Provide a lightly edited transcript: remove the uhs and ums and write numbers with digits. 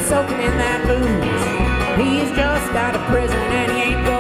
soaking in that booze. He's just out of prison and he ain't